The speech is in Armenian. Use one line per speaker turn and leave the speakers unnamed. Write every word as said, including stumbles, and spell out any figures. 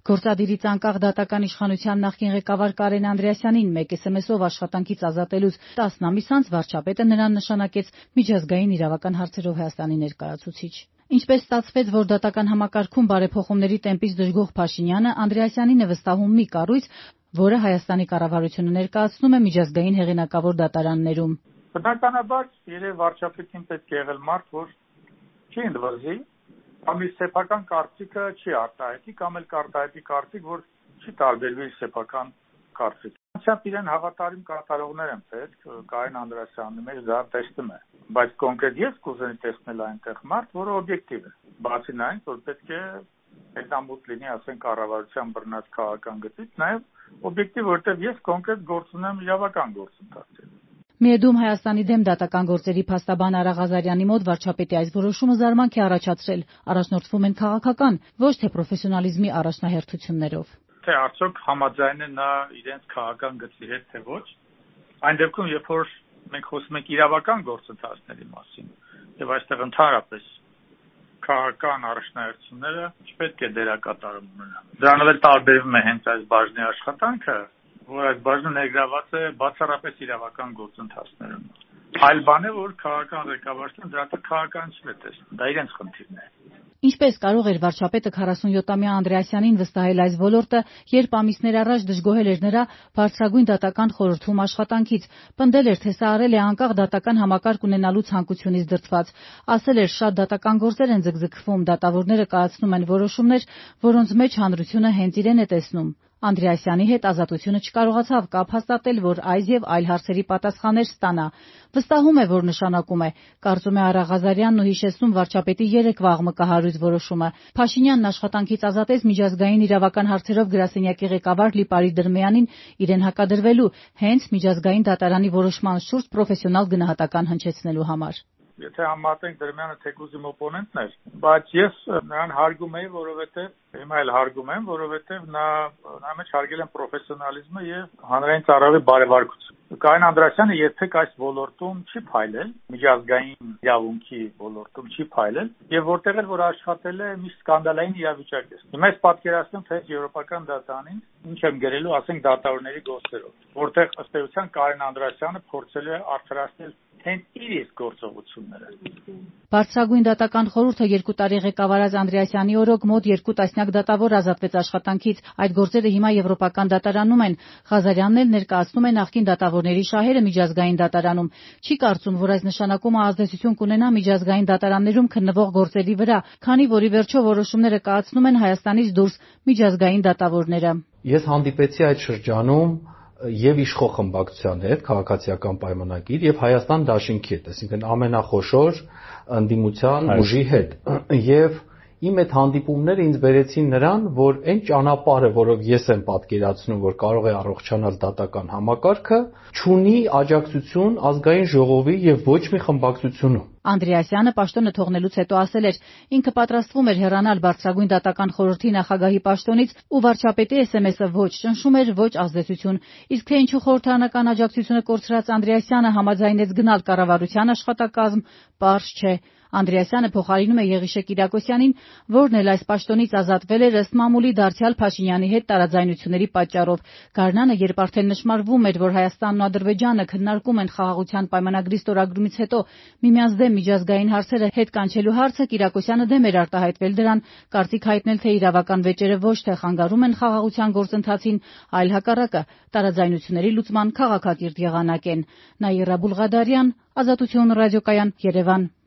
Գործադիրից անկախ դատական իշխանության նախկին ղեկավար Կարեն Անդրեասյանին մեկ էս էմ էսով աշխատանքից ազատելուց տասն ամիս անց վարչապետը նրան նշանակեց միջազգային իրավական հարցերով Հայաստանի ներկայացուցիչ։ Ինչպես ստացվեց, որ դատական համակարգում բարեփոխումների տեմպից դժգոհ Փաշինյանը Անդրեասյանին է վստահում մի կառույց, որը Հայաստանի կառավարությունը ներկայացնում է միջազգային հեղինակավոր դատարաններում։
Բնականաբար, երևի վարչապետին պետք է եղել մարդ, որ չի ընդվզի, կամ իր սեփական կարծիքը չի արտահայտի, կամ էլ կարտահայտի կարծիք, որ չի տարբերվի սեփական կարծիք։ Անցյալ իրեն հավատարիմ կատարողներ են պետք, Կարեն Անդրեասյանը մեր դա տեսնում է, բայց կոնկրետ ես կուզենայի տեսնել այնտեղ մարդ, որը օբյեկտիվ է, բացի այն, որ պետք է հետամուտ լինի, ասենք, կառավարության բռնած քաղաքական գծից, նաև օբյեկտիվ, որտեղ ես կոնկրետ գործ ունեմ իրավական գործընթացի։
Միեդում Հայաստանի դեմ դատական գործերի փաստաբան Արա Ղազարյանի մոտ վարչապետի այս որոշումը զարմանք է առաջացրել, առաջնորդվում են քաղաքական, ոչ թե պրոֆեսիոնալիզմի առաջնահերթություններով։
Թե արդյոք համաձայն է նա իրենց քաղաքական գծի հետ, թե ոչ։ Այն դեպքում, երբ որ մենք խոսում ենք իրավական գործընթացների մասին, եւ այստեղ ընդհանրապես քաղաքական առաջնահերթությունները չպետք է դերակատարում ունենան։ Դրանով էլ տարբերվում է հենց այս բաժնի աշխատանքը, որ այս բաժնը ներգրաված է բացառապես իրավական գործընթացներում։ Այլ բան է, որ քաղաքական ղեկավարությունը դրա հետ քաղաքականություն է տեսնում, դա իրենց խնդիրն է։
Ինչպես կարող էր վարչապետը քառասունյոթամյա Անդրեասյանին վստահել այս ոլորտը, երբ ամիսներ առաջ դժգոհել էր նրա բարձրագույն դատական խորհրդում աշխատանքից, պնդել էր, թե սա արել է անկախ դատական համակարգ ունենալու ցանկությունից դրդված, ասել էր շատ դատական գործեր են ձգձգվում, դատավորները կայացնում են որոշումներ, որոնց մեջ հանրությունը հենց իրեն է տեսնում։ Անդրեասյանի հետ Ազատությունը չկարողացավ կապ հաստատել, որ այս եւ այլ հարցերի պատասխաններ ստանա։ Վստահում է, որ նշանակում է, կարծում է Արա Ղազարյանն ու հիշեցնում վարչապետի երեկվա աղմկահարույց որոշումը։ Փաշինյանն աշխատանքից ազատեց միջազգային իրավական հարցերով գրասենյակի ղեկավար Լիպարի Դրմեյանին իրեն հակադրվելու հենց միջազգային դատարանի որոշման շուրջ պրոֆեսիոնալ գնահատական հնչեցնելու համար։
Եթե համատենք Դրմյանը թեկուզ իմ օպոնենտն էր, բայց ես նրան հարգում էի, որովհետև հիմա էլ հարգում եմ, որովհետև նա նա մեջ հարգել եմ պրոֆեսիոնալիզմը եւ հանրային ծառայողի բարեվարկությունը։ Կարեն Անդրեասյանը երբեք այս ոլորտում չի փայլել, միջազգային իրավունքի ոլորտում չի փայլել եւ որտեղ էլ որ աշխատել է, մի սկանդալային իրավիճակ է։ Հիմա ես պատկերացնում, թե եվրոպական դատարանին ինչ եմ գրելու, ասենք, դատավորների գործերով, որտեղ ըստ էության Կարեն Անդրեասյանը փորձել է արդարացնել հենց իր իսկ գործողությունները։
Բարձրագույն դատական խորհուրդը երկու տարի ղեկավարած Անդրեասյանի օրոք մոտ երկու տասնյակ դատավոր ազատվեց աշխատանքից։ Այդ գործերը հիմա եվրոպական դատարանում են։ Ղազարյանն էլ ներկայացնում է նախկին դատավորների շահերը միջազգային դատարանում։ Չի կարծում, որ այս նշանակումը ազդեցություն կունենա միջազգային դատարաններում քննվող գործերի վրա, քանի որ ի վերջո որոշումները կայացնում են Հայաստանից դուրս միջազգային դատավորները։
Ես հանդիպեցի այդ շրջանում եւ իշխող խմբակցության հետ քաղաքացիական պայմանագիր եւ Հայաստան դաշինքի հետ, այսինքն ամենախոշոր ընդդիմության ուժի հետ, եւ իմ այդ հանդիպումները ինձ բերեցին նրան, որ այն ճանապարհը, որով ես եմ պատկերացնում, որ կարող է առողջանալ դատական համակարգը, չունի աջակցություն ազգային ժողովի եւ ոչ մի խմբակցությունում։
Անդրեասյանը պաշտոնը թողնելուց հետո ասել էր, ինքը պատրաստվում էր հեռանալ բարձրագույն դատական խորհրդի նախագահի պաշտոնից ու վարչապետի էս էմ էսը ոչ ճնշում էր, ոչ ազդեցություն։ Իսկ թե ինչու խորհրդարանական աջակցությունը կորցրած Անդրեասյանը համաձայնեց գնալ կառավարության աշխատակազմ, պարզ չէ։ Անդրեասյանը փոխարինում է Եղիշե Կիրակոսյանին, որն էլ այս պաշտոնից ազատվել էր ըստ մամուլի դարձյալ Փաշինյանի հետ տարաձայնությունների պատճառով։ Գարնանը, երբ արդեն նշմարվում էր, որ Հայաստանն ու Ադրբեջանը քննարկում են խաղաղության պայմանագրի ստորագրումից հետո միմյանց դեմ միջազգային հարցերը հետ կանչելու հարցը, Կիրակոսյանը դեմ էր արտահայտվել դրան, կարծիք հայտնել, թե իրավական վեճերը ոչ թե խանգարում են խաղաղության գործընթացին, այլ հակառակը, տարաձայնությունների լուծման քաղաքակիրթ եղանակ են։ Նաիրա Բուլղադարյան, Ազատություն ռադիոկայան, Երևան։